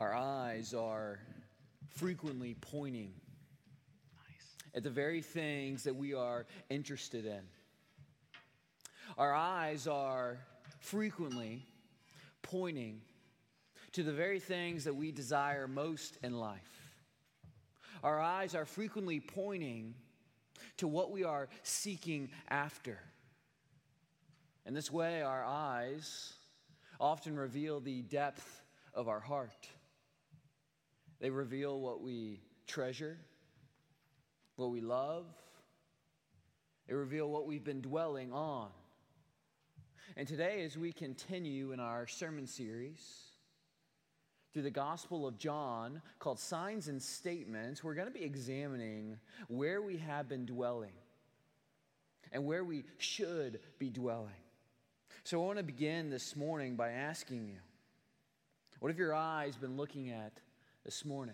Our eyes are frequently pointing at the very things that we are interested in. Our eyes are frequently pointing to the very things that we desire most in life. Our eyes are frequently pointing to what we are seeking after. In this way, our eyes often reveal the depth of our heart. They reveal what we treasure, what we love. They reveal what we've been dwelling on. And today, as we continue in our sermon series through the Gospel of John called Signs and Statements, we're going to be examining where we have been dwelling and where we should be dwelling. So I want to begin this morning by asking you, what have your eyes been looking at this morning?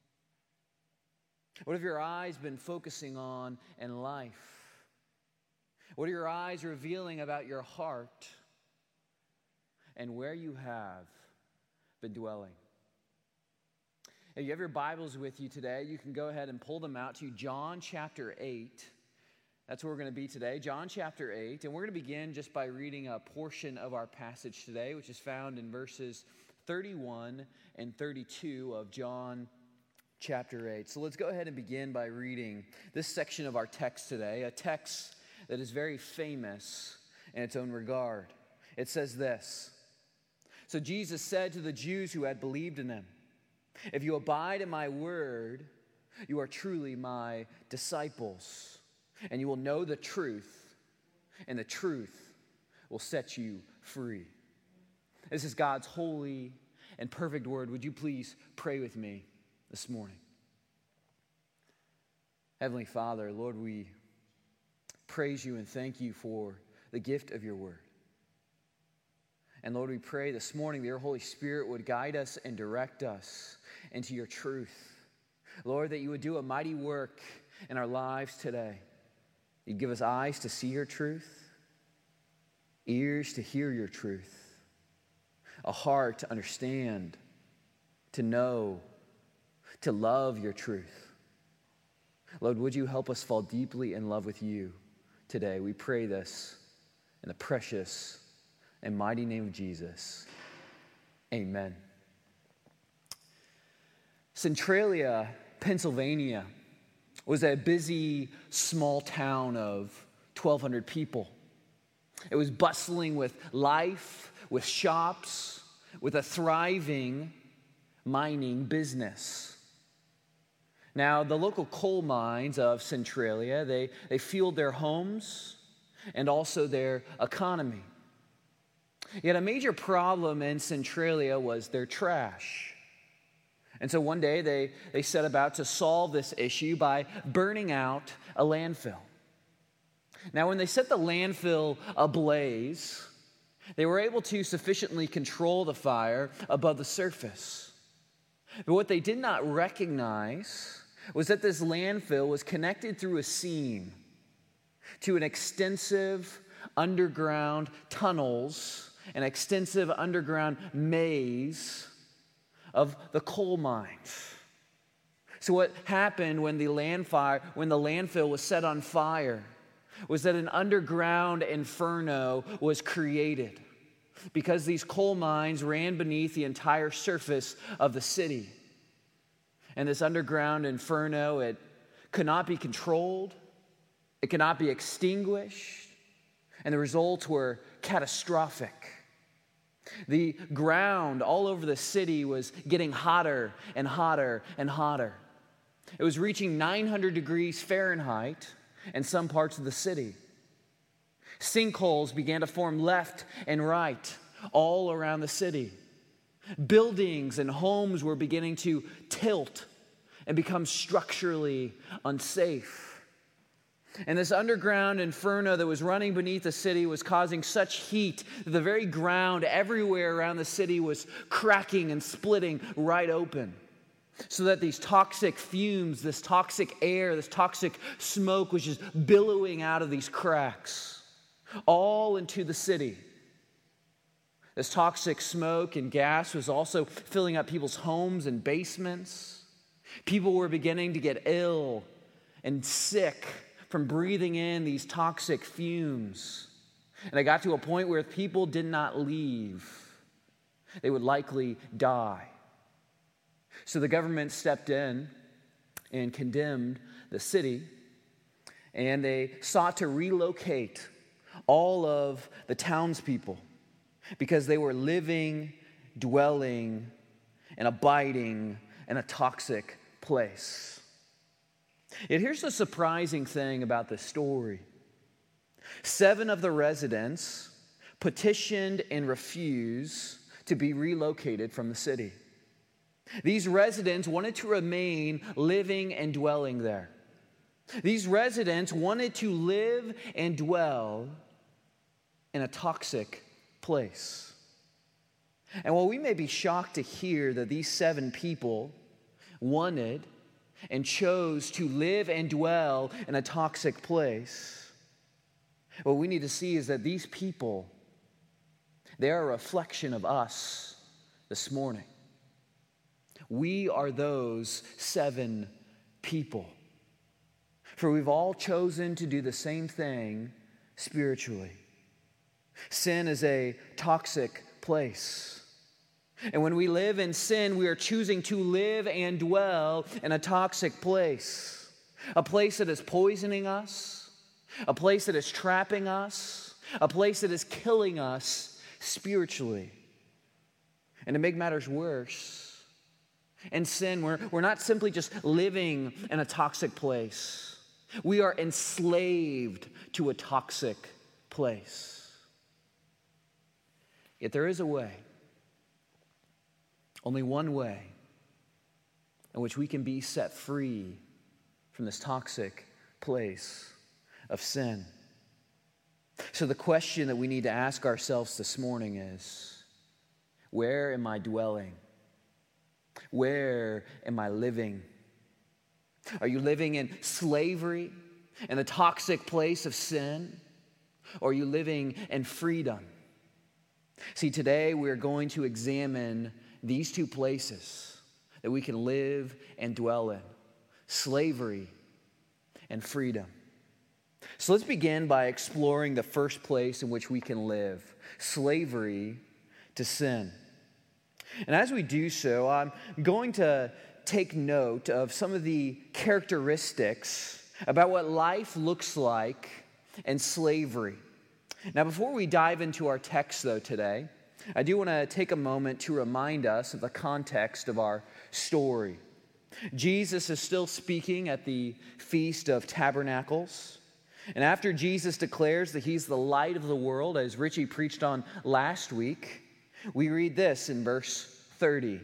What have your eyes been focusing on in life? What are your eyes revealing about your heart and where you have been dwelling? If you have your Bibles with you today, you can go ahead and pull them out to John chapter 8. That's where we're going to be today, John chapter 8. And we're going to begin just by reading a portion of our passage today, which is found in verses 31 and 32 of John chapter 8. So let's go ahead and begin by reading this section of our text today, a text that is very famous in its own regard. It says this: "So Jesus said to the Jews who had believed in him, 'If you abide in my word, you are truly my disciples, and you will know the truth, and the truth will set you free.'" This is God's holy and perfect word. Would you please pray with me this morning? Heavenly Father, Lord, we praise you and thank you for the gift of your word. And Lord, we pray this morning that your Holy Spirit would guide us and direct us into your truth. Lord, that you would do a mighty work in our lives today. You'd give us eyes to see your truth, ears to hear your truth, a heart to understand, to know, to love your truth. Lord, would you help us fall deeply in love with you today? We pray this in the precious and mighty name of Jesus. Amen. Centralia, Pennsylvania, was a busy small town of 1,200 people. It was bustling with life, with shops, with a thriving mining business. Now, the local coal mines of Centralia, they fueled their homes and also their economy. Yet a major problem in Centralia was their trash. And so one day they set about to solve this issue by burning out a landfill. Now, when they set the landfill ablaze, they were able to sufficiently control the fire above the surface. But what they did not recognize was that this landfill was connected through a seam to an extensive underground tunnels, an extensive underground maze of the coal mines. So what happened when the landfill was set on fire was that an underground inferno was created because these coal mines ran beneath the entire surface of the city. And this underground inferno, it could not be controlled, it could not be extinguished, and the results were catastrophic. The ground all over the city was getting hotter and hotter and hotter. It was reaching 900 degrees Fahrenheit in some parts of the city. Sinkholes began to form left and right all around the city. Buildings and homes were beginning to tilt and become structurally unsafe. And this underground inferno that was running beneath the city was causing such heat that the very ground everywhere around the city was cracking and splitting right open. So that these toxic fumes, this toxic air, this toxic smoke was just billowing out of these cracks all into the city. This toxic smoke and gas was also filling up people's homes and basements. People were beginning to get ill and sick from breathing in these toxic fumes. And it got to a point where if people did not leave, they would likely die. So the government stepped in and condemned the city, and they sought to relocate all of the townspeople because they were living, dwelling, and abiding in a toxic place. Yet here's the surprising thing about this story. 7 of the residents petitioned and refused to be relocated from the city. These residents wanted to remain living and dwelling there. These residents wanted to live and dwell in a toxic place. And while we may be shocked to hear that these 7 people wanted and chose to live and dwell in a toxic place, what we need to see is that these people, they are a reflection of us this morning. We are those 7 people. For we've all chosen to do the same thing spiritually. Sin is a toxic place. And when we live in sin, we are choosing to live and dwell in a toxic place. A place that is poisoning us, a place that is trapping us, a place that is killing us spiritually. And to make matters worse, in sin, we're not simply just living in a toxic place. We are enslaved to a toxic place. Yet there is a way, only one way, in which we can be set free from this toxic place of sin. So the question that we need to ask ourselves this morning is, where am I dwelling? Where am I living? Are you living in slavery, in a toxic place of sin? Or are you living in freedom? See, today we're going to examine these 2 places that we can live and dwell in: slavery and freedom. So let's begin by exploring the first place in which we can live: slavery to sin. And as we do so, I'm going to take note of some of the characteristics about what life looks like in slavery. Now, before we dive into our text, though, today, I do want to take a moment to remind us of the context of our story. Jesus is still speaking at the Feast of Tabernacles. And after Jesus declares that he's the light of the world, as Richie preached on last week, we read this in verse 30.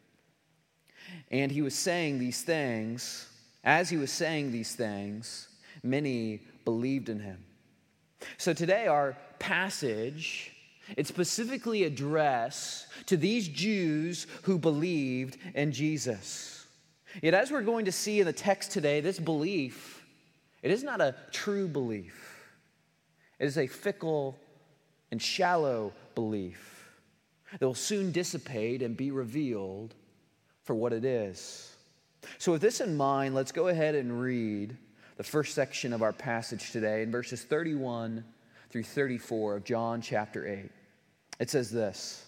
And he was saying these things, as he was saying these things, many believed in him. So today our passage, it's specifically addressed to these Jews who believed in Jesus. Yet as we're going to see in the text today, this belief, it is not a true belief. It is a fickle and shallow belief that will soon dissipate and be revealed for what it is. So with this in mind, let's go ahead and read the first section of our passage today in verses 31 through 34 of John chapter 8. It says this: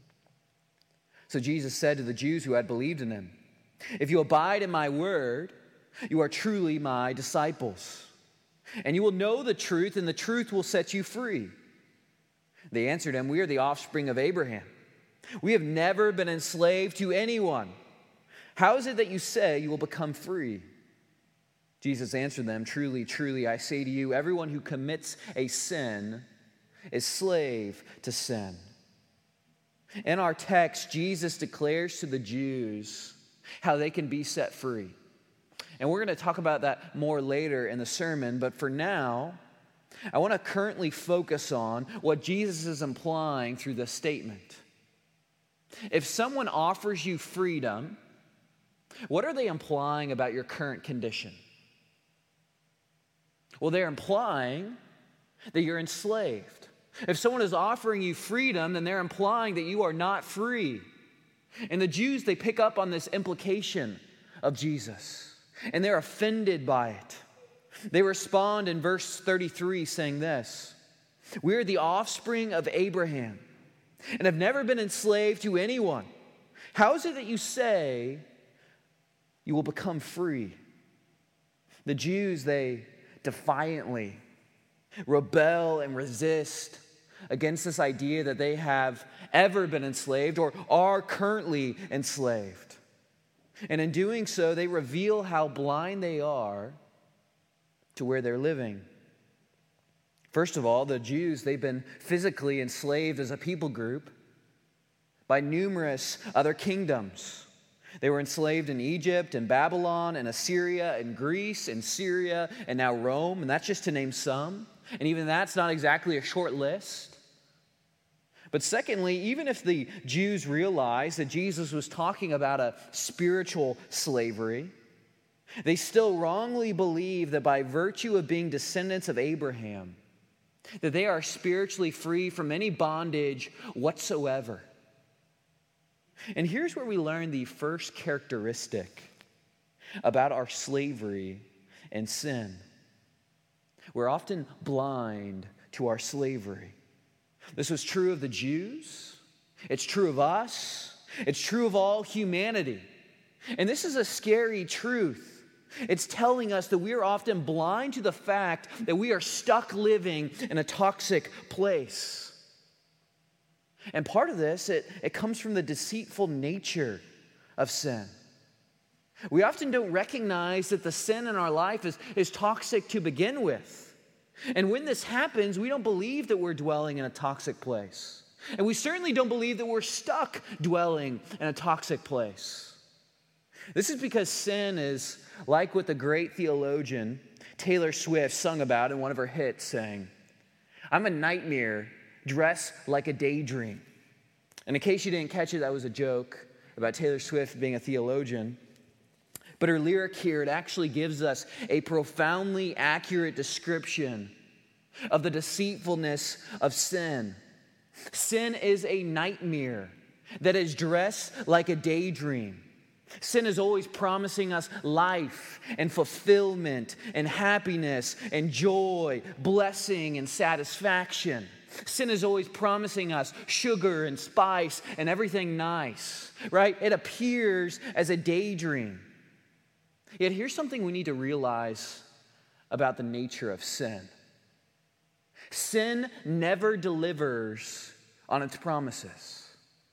So Jesus said to the Jews who had believed in him, "If you abide in my word, you are truly my disciples, and you will know the truth, and the truth will set you free." They answered him, "We are the offspring of Abraham. We have never been enslaved to anyone. How is it that you say you will become free?" Jesus answered them, "Truly, truly, I say to you, everyone who commits a sin is slave to sin." In our text, Jesus declares to the Jews how they can be set free. And we're going to talk about that more later in the sermon, but for now, I want to currently focus on what Jesus is implying through this statement. If someone offers you freedom, what are they implying about your current condition? Well, they're implying that you're enslaved. If someone is offering you freedom, then they're implying that you are not free. And the Jews, they pick up on this implication of Jesus, and they're offended by it. They respond in verse 33 saying this: "We are the offspring of Abraham and have never been enslaved to anyone. How is it that you say you will become free?" The Jews, they defiantly rebel and resist against this idea that they have ever been enslaved or are currently enslaved. And in doing so, they reveal how blind they are to where they're living. First of all, the Jews, they've been physically enslaved as a people group by numerous other kingdoms. They were enslaved in Egypt and Babylon and Assyria and Greece and Syria and now Rome, and that's just to name some. And even that's not exactly a short list. But secondly, even if the Jews realized that Jesus was talking about a spiritual slavery, they still wrongly believe that by virtue of being descendants of Abraham, that they are spiritually free from any bondage whatsoever. And here's where we learn the first characteristic about our slavery and sin. We're often blind to our slavery. This was true of the Jews. It's true of us. It's true of all humanity. And this is a scary truth. It's telling us that we are often blind to the fact that we are stuck living in a toxic place. And part of this, it comes from the deceitful nature of sin. We often don't recognize that the sin in our life is toxic to begin with. And when this happens, we don't believe that we're dwelling in a toxic place. And we certainly don't believe that we're stuck dwelling in a toxic place. This is because sin is like what the great theologian Taylor Swift sung about in one of her hits, saying, "I'm a nightmare dressed like a daydream." And in case you didn't catch it, that was a joke about Taylor Swift being a theologian. But her lyric here, it actually gives us a profoundly accurate description of the deceitfulness of sin. Sin is a nightmare that is dressed like a daydream. Sin is always promising us life and fulfillment and happiness and joy, blessing and satisfaction. Sin is always promising us sugar and spice and everything nice, right? It appears as a daydream. Yet here's something we need to realize about the nature of sin. Sin never delivers on its promises.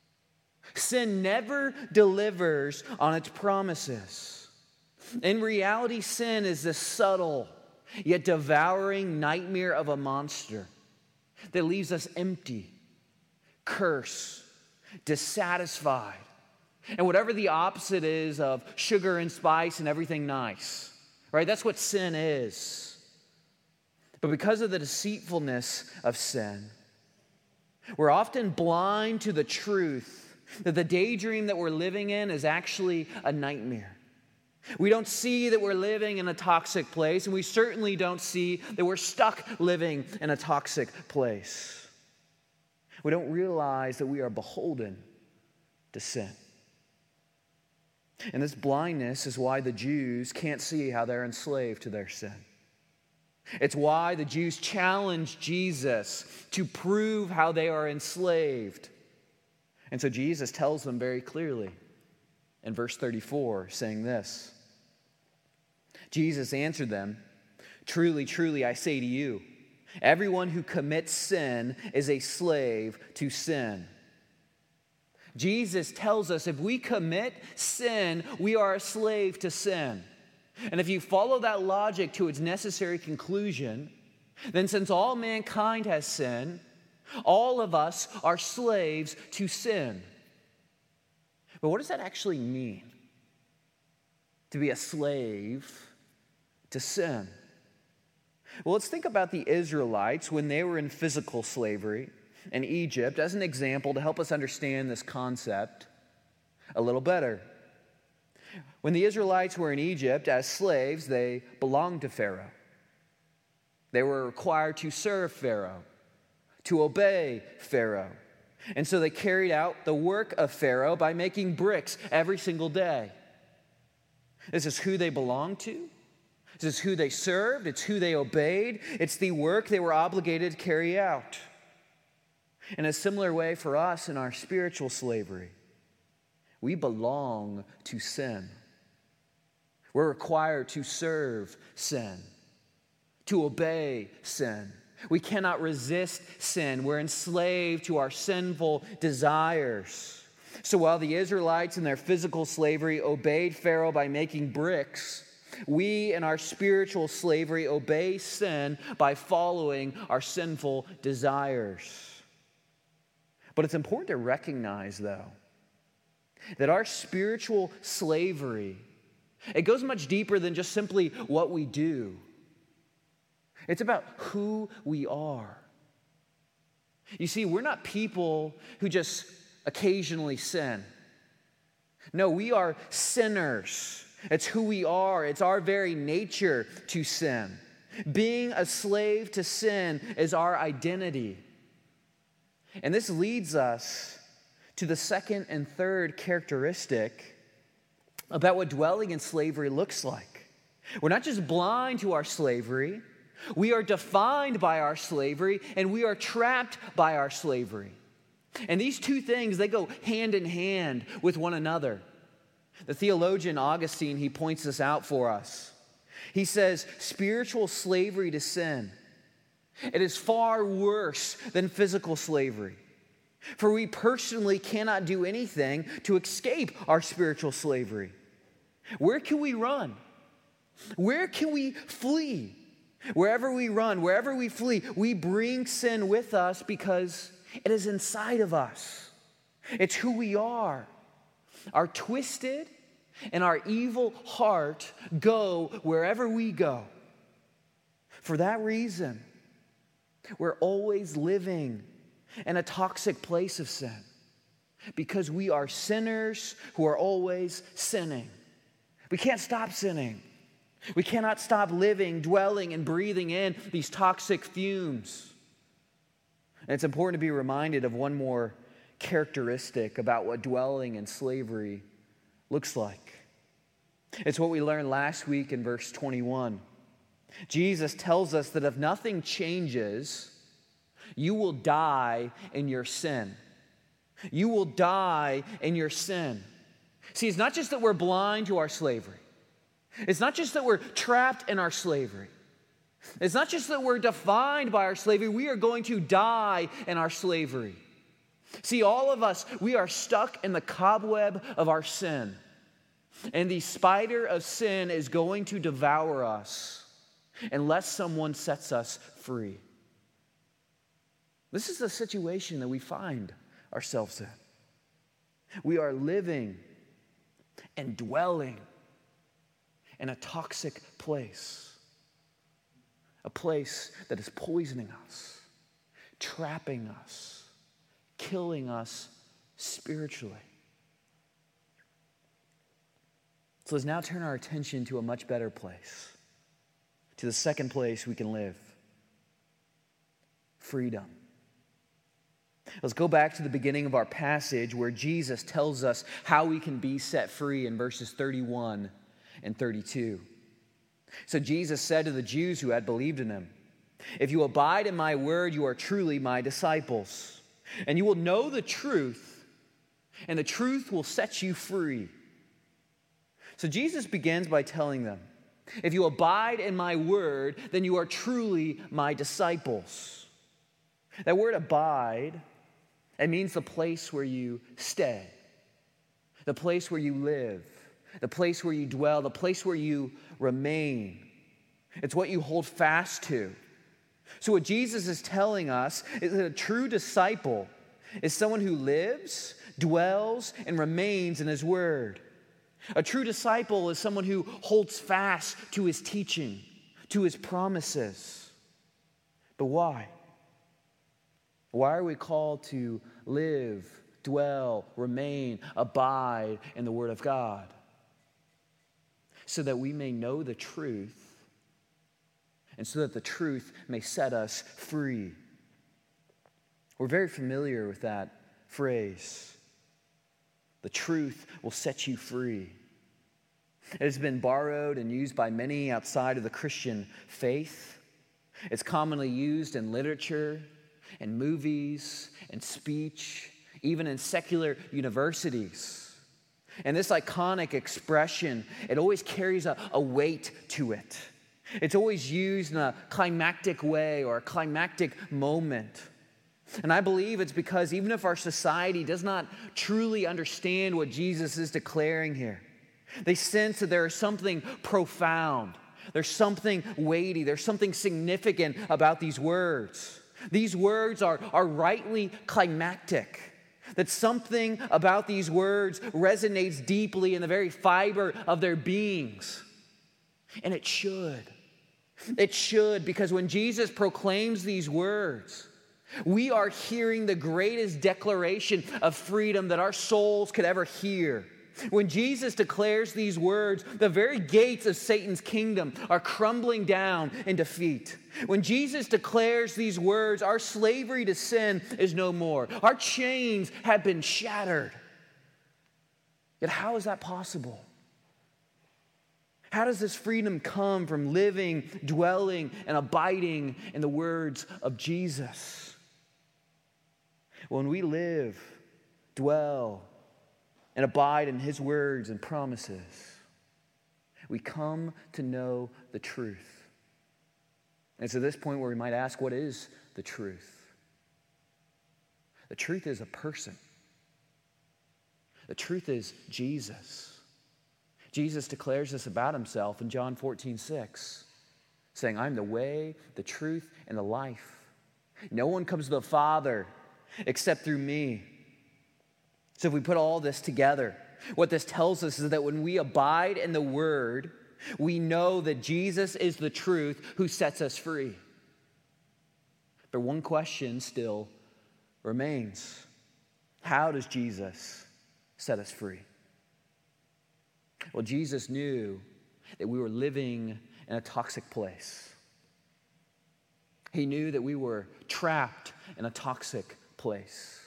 Sin never delivers on its promises. In reality, sin is this subtle yet devouring nightmare of a monster that leaves us empty, cursed, dissatisfied, and whatever the opposite is of sugar and spice and everything nice, right? That's what sin is. But because of the deceitfulness of sin, we're often blind to the truth that the daydream that we're living in is actually a nightmare. We don't see that we're living in a toxic place, and we certainly don't see that we're stuck living in a toxic place. We don't realize that we are beholden to sin. And this blindness is why the Jews can't see how they're enslaved to their sin. It's why the Jews challenge Jesus to prove how they are enslaved. And so Jesus tells them very clearly in verse 34, saying this: Jesus answered them, "Truly, truly, I say to you, everyone who commits sin is a slave to sin." Jesus tells us if we commit sin, we are a slave to sin. And if you follow that logic to its necessary conclusion, then since all mankind has sinned, all of us are slaves to sin. But what does that actually mean? To be a slave to sin? Well, let's think about the Israelites when they were in physical slavery in Egypt as an example to help us understand this concept a little better. When the Israelites were in Egypt as slaves, they belonged to Pharaoh. They were required to serve Pharaoh, to obey Pharaoh. And so they carried out the work of Pharaoh by making bricks every single day. This is who they belonged to. This is who they served. It's who they obeyed. It's the work they were obligated to carry out. In a similar way for us in our spiritual slavery, we belong to sin. We're required to serve sin, to obey sin. We cannot resist sin. We're enslaved to our sinful desires. So while the Israelites in their physical slavery obeyed Pharaoh by making bricks, we in our spiritual slavery obey sin by following our sinful desires. But it's important to recognize, though, that our spiritual slavery, it goes much deeper than just simply what we do. It's about who we are. You see, we're not people who just occasionally sin. No, we are sinners. It's who we are. It's our very nature to sin. Being a slave to sin is our identity. And this leads us to the second and third characteristic about what dwelling in slavery looks like. We're not just blind to our slavery. We are defined by our slavery, and we are trapped by our slavery. And these two things, they go hand in hand with one another. The theologian Augustine, he points this out for us. He says, spiritual slavery to sin, it is far worse than physical slavery. For we personally cannot do anything to escape our spiritual slavery. Where can we run? Where can we flee? Wherever we run, wherever we flee, we bring sin with us because it is inside of us. It's who we are. Our twisted and our evil heart go wherever we go. For that reason, we're always living in a toxic place of sin because we are sinners who are always sinning. We can't stop sinning. We cannot stop living, dwelling, and breathing in these toxic fumes. And it's important to be reminded of one more characteristic about what dwelling in slavery looks like. It's what we learned last week in verse 21. Jesus tells us that if nothing changes, you will die in your sin. You will die in your sin. See, it's not just that we're blind to our slavery. It's not just that we're trapped in our slavery. It's not just that we're defined by our slavery. We are going to die in our slavery. See, all of us, we are stuck in the cobweb of our sin. And the spider of sin is going to devour us unless someone sets us free. This is the situation that we find ourselves in. We are living and dwelling in a toxic place. A place that is poisoning us, trapping us, killing us spiritually. So let's now turn our attention to a much better place, to the second place we can live: freedom. Let's go back to the beginning of our passage where Jesus tells us how we can be set free in verses 31 and 32. So Jesus said to the Jews who had believed in him, "If you abide in my word, you are truly my disciples, and you will know the truth, and the truth will set you free." So Jesus begins by telling them, if you abide in my word, then you are truly my disciples. That word abide, it means the place where you stay, the place where you live, the place where you dwell, the place where you remain. It's what you hold fast to. So what Jesus is telling us is that a true disciple is someone who lives, dwells, and remains in his word. A true disciple is someone who holds fast to his teaching, to his promises. But why? Why are we called to live, dwell, remain, abide in the word of God? So that we may know the truth, and so that the truth may set us free. We're very familiar with that phrase. The truth will set you free. It has been borrowed and used by many outside of the Christian faith. It's commonly used in literature, in movies, in speech, even in secular universities. And this iconic expression, it always carries a weight to it. It's always used in a climactic way or a climactic moment. And I believe it's because even if our society does not truly understand what Jesus is declaring here, they sense that there is something profound, there's something weighty, there's something significant about these words. These words are rightly climactic, that something about these words resonates deeply in the very fiber of their beings. And it should. It should, because when Jesus proclaims these words, we are hearing the greatest declaration of freedom that our souls could ever hear. When Jesus declares these words, the very gates of Satan's kingdom are crumbling down in defeat. When Jesus declares these words, our slavery to sin is no more. Our chains have been shattered. Yet how is that possible? How does this freedom come from living, dwelling, and abiding in the words of Jesus? When we live, dwell, and abide in His words and promises, we come to know the truth. And it's at this point where we might ask, what is the truth? The truth is a person. The truth is Jesus. Jesus declares this about Himself in John 14:6, saying, I'm the way, the truth, and the life. No one comes to the Father except through me. So if we put all this together, what this tells us is that when we abide in the Word, we know that Jesus is the truth who sets us free. But one question still remains. How does Jesus set us free? Well, Jesus knew that we were living in a toxic place. He knew that we were trapped in a toxic place.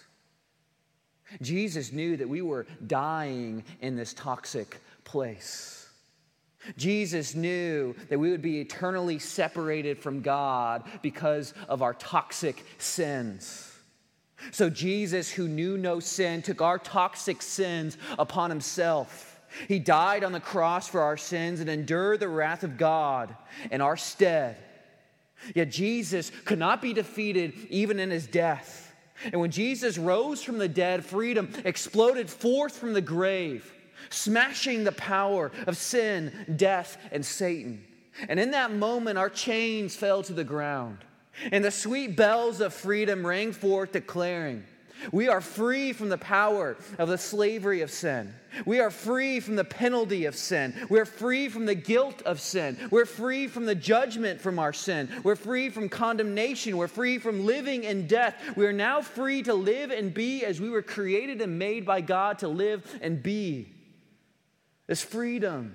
Jesus knew that we were dying in this toxic place. Jesus knew that we would be eternally separated from God because of our toxic sins. So Jesus, who knew no sin, took our toxic sins upon Himself. He died on the cross for our sins and endured the wrath of God in our stead. Yet Jesus could not be defeated even in His death. And when Jesus rose from the dead, freedom exploded forth from the grave, smashing the power of sin, death, and Satan. And in that moment, our chains fell to the ground. And the sweet bells of freedom rang forth, declaring, we are free from the power of the slavery of sin. We are free from the penalty of sin. We're free from the guilt of sin. We're free from the judgment from our sin. We're free from condemnation. We're free from living in death. We are now free to live and be as we were created and made by God to live and be. This freedom,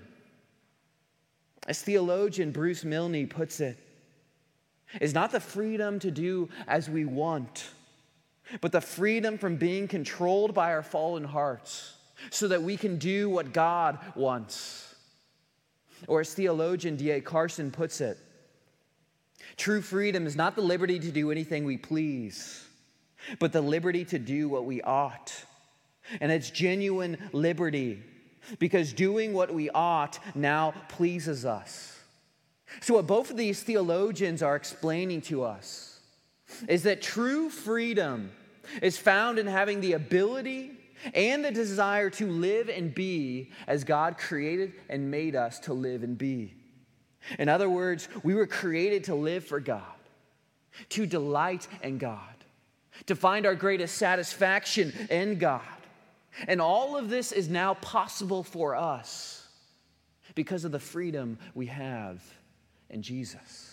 as theologian Bruce Milne puts it, is not the freedom to do as we want, but the freedom from being controlled by our fallen hearts so that we can do what God wants. Or as theologian D.A. Carson puts it, true freedom is not the liberty to do anything we please, but the liberty to do what we ought. And it's genuine liberty because doing what we ought now pleases us. So what both of these theologians are explaining to us is that true freedom is found in having the ability and the desire to live and be as God created and made us to live and be. In other words, we were created to live for God, to delight in God, to find our greatest satisfaction in God. And all of this is now possible for us because of the freedom we have in Jesus.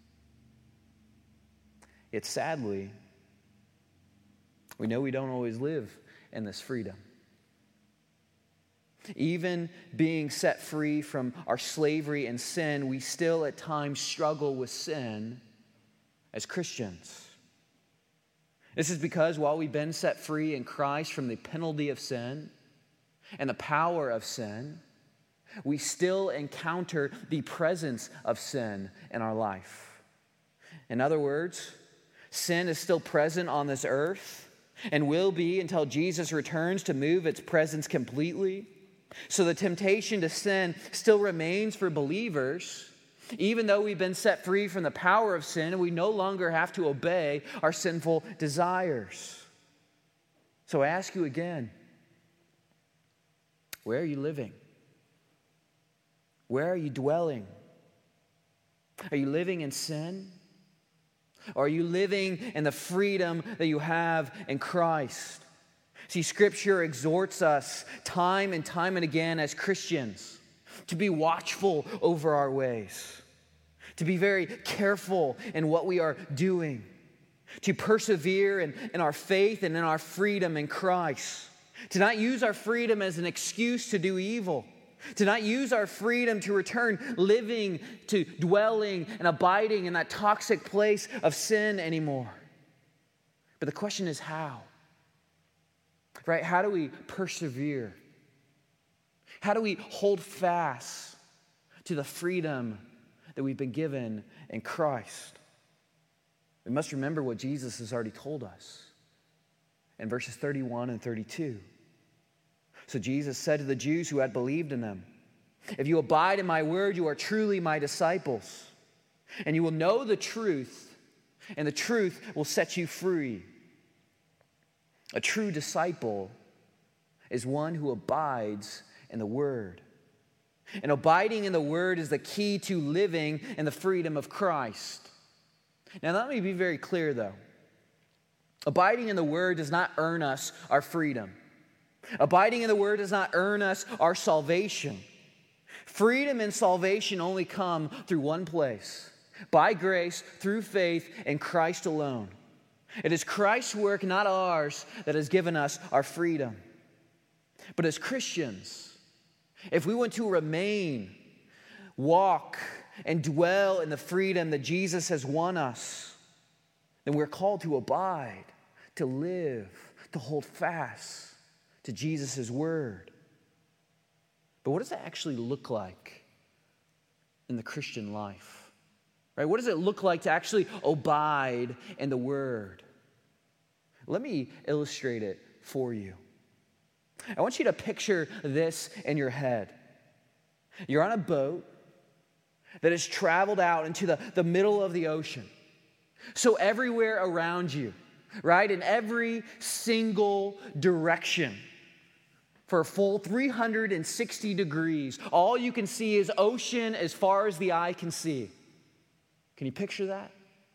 Yet sadly, we know we don't always live in this freedom. Even being set free from our slavery and sin, we still at times struggle with sin as Christians. This is because while we've been set free in Christ from the penalty of sin and the power of sin, we still encounter the presence of sin in our life. In other words, sin is still present on this earth and will be until Jesus returns to move its presence completely. So the temptation to sin still remains for believers, even though we've been set free from the power of sin and we no longer have to obey our sinful desires. So I ask you again, where are you living? Where are you dwelling? Are you living in sin? Or are you living in the freedom that you have in Christ? See, Scripture exhorts us time and time and again as Christians to be watchful over our ways, to be very careful in what we are doing, to persevere in our faith and in our freedom in Christ, to not use our freedom as an excuse to do evil, to not use our freedom to return living, to dwelling and abiding in that toxic place of sin anymore. But the question is how? Right? How do we persevere? How do we hold fast to the freedom that we've been given in Christ? We must remember what Jesus has already told us in verses 31 and 32. So Jesus said to the Jews who had believed in him, "If you abide in my word, you are truly my disciples, and you will know the truth, and the truth will set you free." A true disciple is one who abides in the word. And abiding in the word is the key to living in the freedom of Christ. Now, let me be very clear, though. Abiding in the word does not earn us our freedom. Abiding in the word does not earn us our salvation. Freedom and salvation only come through one place: by grace, through faith in Christ alone. It is Christ's work, not ours, that has given us our freedom. But as Christians, if we want to remain, walk, and dwell in the freedom that Jesus has won us, then we're called to abide, to live, to hold fast to Jesus' word. But what does that actually look like in the Christian life? Right? What does it look like to actually abide in the word? Let me illustrate it for you. I want you to picture this in your head. You're on a boat that has traveled out into the middle of the ocean. So everywhere around you, right, in every single direction, for a full 360 degrees, all you can see is ocean as far as the eye can see. Can you picture that?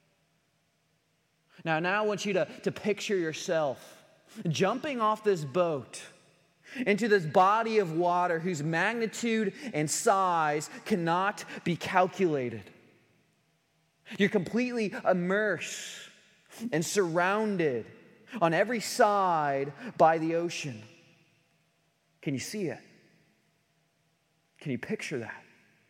Now I want you to picture yourself jumping off this boat into this body of water whose magnitude and size cannot be calculated. You're completely immersed and surrounded on every side by the ocean. Can you see it? Can you picture that?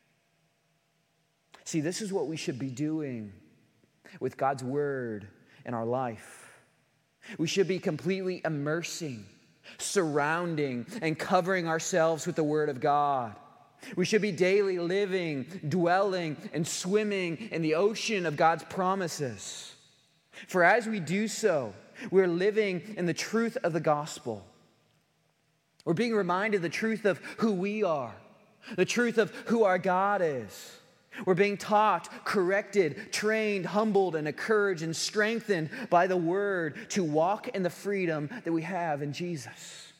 See, this is what we should be doing with God's word in our life. We should be completely immersing, surrounding, and covering ourselves with the word of God. We should be daily living, dwelling, and swimming in the ocean of God's promises. For as we do so, we're living in the truth of the gospel. We're being reminded of the truth of who we are, the truth of who our God is. We're being taught, corrected, trained, humbled, and encouraged and strengthened by the word to walk in the freedom that we have in Jesus.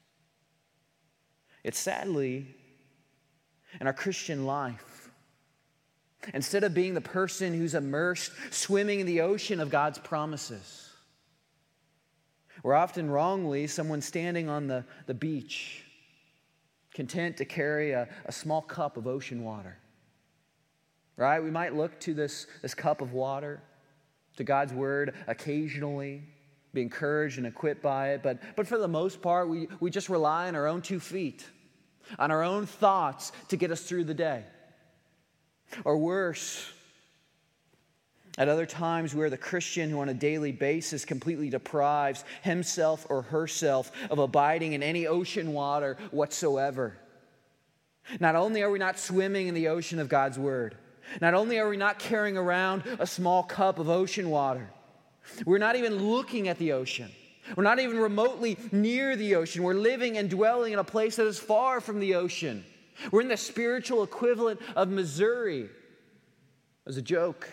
It's sadly, in our Christian life, instead of being the person who's immersed, swimming in the ocean of God's promises, we're often wrongly someone standing on the beach, content to carry a small cup of ocean water. Right? We might look to this cup of water, to God's word occasionally, be encouraged and equipped by it, but for the most part, we just rely on our own 2 feet, on our own thoughts to get us through the day. Or worse, At other times, we are the Christian who on a daily basis completely deprives himself or herself of abiding in any ocean water whatsoever. Not only are we not swimming in the ocean of God's Word, not only are we not carrying around a small cup of ocean water, we're not even looking at the ocean. We're not even remotely near the ocean. We're living and dwelling in a place that is far from the ocean. We're in the spiritual equivalent of Missouri. As a joke.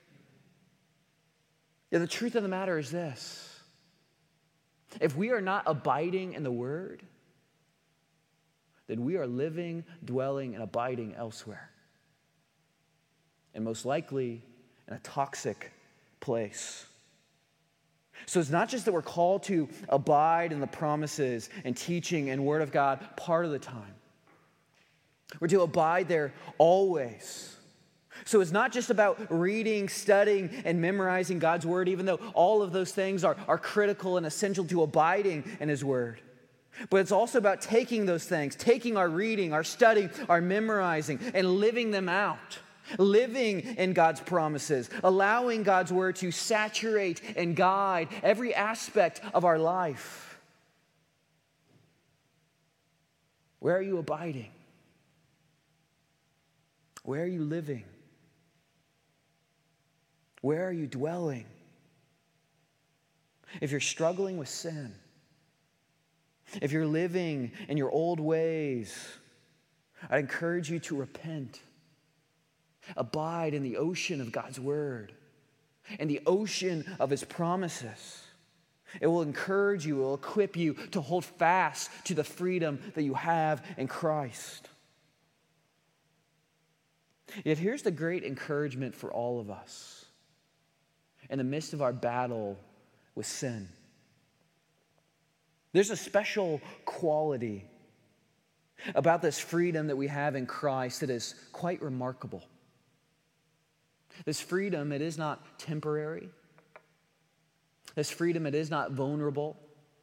Yeah, the truth of the matter is this. If we are not abiding in the Word, then we are living, dwelling, and abiding elsewhere. And most likely in a toxic place. So it's not just that we're called to abide in the promises and teaching and Word of God part of the time. We're to abide there always. So it's not just about reading, studying, and memorizing God's Word, even though all of those things are critical and essential to abiding in His Word. But it's also about taking those things, taking our reading, our studying, our memorizing, and living them out. Living in God's promises, allowing God's Word to saturate and guide every aspect of our life. Where are you abiding? Where are you living? Where are you dwelling? If you're struggling with sin, if you're living in your old ways, I'd encourage you to repent. Abide in the ocean of God's Word and the ocean of His promises. It will encourage you, it will equip you to hold fast to the freedom that you have in Christ. Yet here's the great encouragement for all of us in the midst of our battle with sin. There's a special quality about this freedom that we have in Christ that is quite remarkable. This freedom, it is not temporary. This freedom, it is not vulnerable.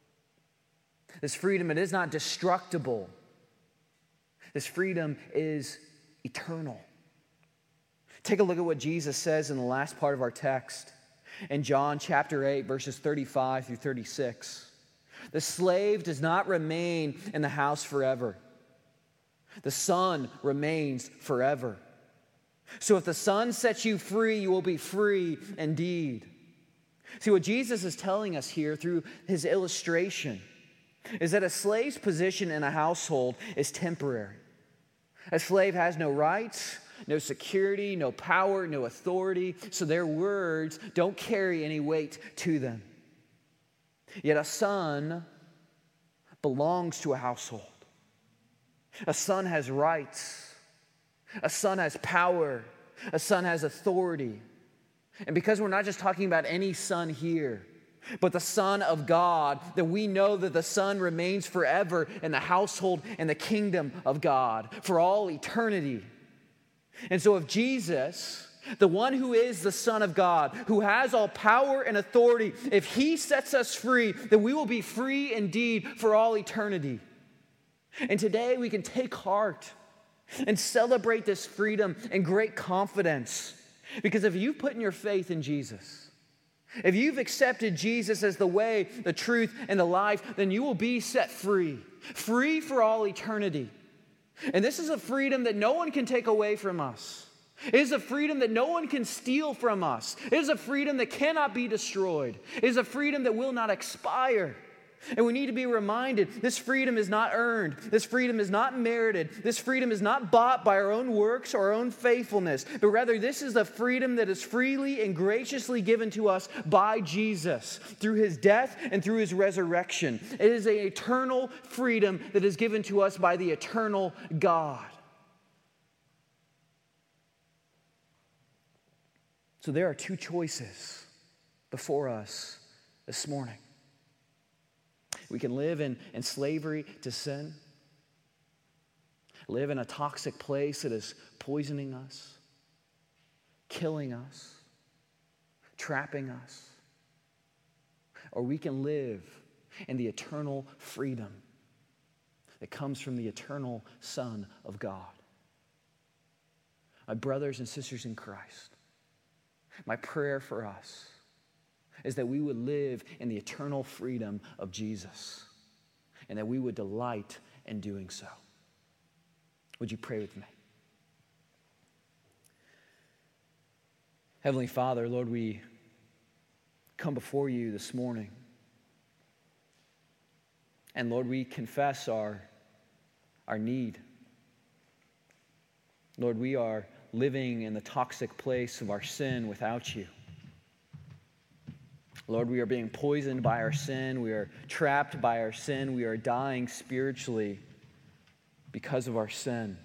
This freedom, it is not destructible. This freedom is eternal. Take a look at what Jesus says in the last part of our text. In John chapter 8, verses 35 through 36. The slave does not remain in the house forever. The Son remains forever. So if the Son sets you free, you will be free indeed. See, what Jesus is telling us here through His illustration is that a slave's position in a household is temporary. A slave has no rights, no security, no power, no authority, so their words don't carry any weight to them. Yet a son belongs to a household. A son has rights. A son has power. A son has authority. And because we're not just talking about any son here, but the Son of God, then we know that the Son remains forever in the household and the kingdom of God for all eternity. And so if Jesus, the one who is the Son of God, who has all power and authority, if He sets us free, then we will be free indeed for all eternity. And today we can take heart and celebrate this freedom in great confidence. Because if you've put in your faith in Jesus, if you've accepted Jesus as the way, the truth, and the life, then you will be set free. Free for all eternity. And this is a freedom that no one can take away from us. It is a freedom that no one can steal from us. It is a freedom that cannot be destroyed. It is a freedom that will not expire. And we need to be reminded, this freedom is not earned. This freedom is not merited. This freedom is not bought by our own works or our own faithfulness. But rather, this is the freedom that is freely and graciously given to us by Jesus through His death and through His resurrection. It is an eternal freedom that is given to us by the eternal God. So there are two choices before us this morning. We can live in slavery to sin, live in a toxic place that is poisoning us, killing us, trapping us. Or we can live in the eternal freedom that comes from the eternal Son of God. My brothers and sisters in Christ, My prayer for us is that we would live in the eternal freedom of Jesus and that we would delight in doing so. Would you pray with me? Heavenly Father, Lord, we come before you this morning. And Lord, we confess our need. Lord, we are living in the toxic place of our sin without you. Lord, we are being poisoned by our sin. We are trapped by our sin. We are dying spiritually because of our sin.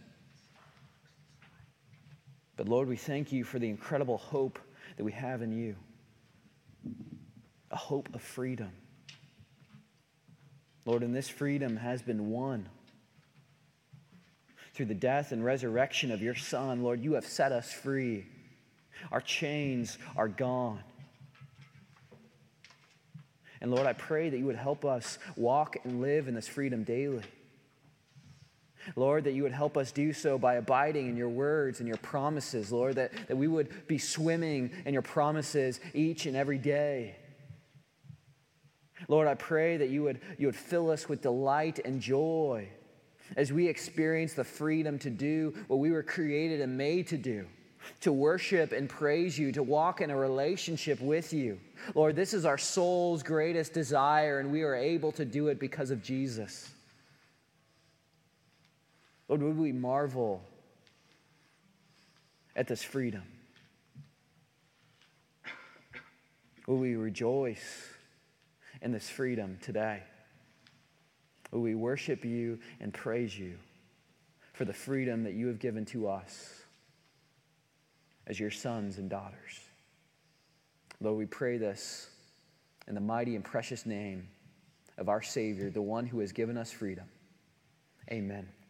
But Lord, we thank you for the incredible hope that we have in you. A hope of freedom. Lord, and this freedom has been won through the death and resurrection of your Son. Lord, you have set us free. Our chains are gone. And Lord, I pray that you would help us walk and live in this freedom daily. Lord, that you would help us do so by abiding in your words and your promises. Lord, that we would be swimming in your promises each and every day. Lord, I pray that you would fill us with delight and joy as we experience the freedom to do what we were created and made to do, to worship and praise you, to walk in a relationship with you. Lord, this is our soul's greatest desire, and we are able to do it because of Jesus. Lord, would we marvel at this freedom? Would we rejoice in this freedom today? Would we worship you and praise you for the freedom that you have given to us as your sons and daughters? Lord, we pray this in the mighty and precious name of our Savior, the one who has given us freedom. Amen.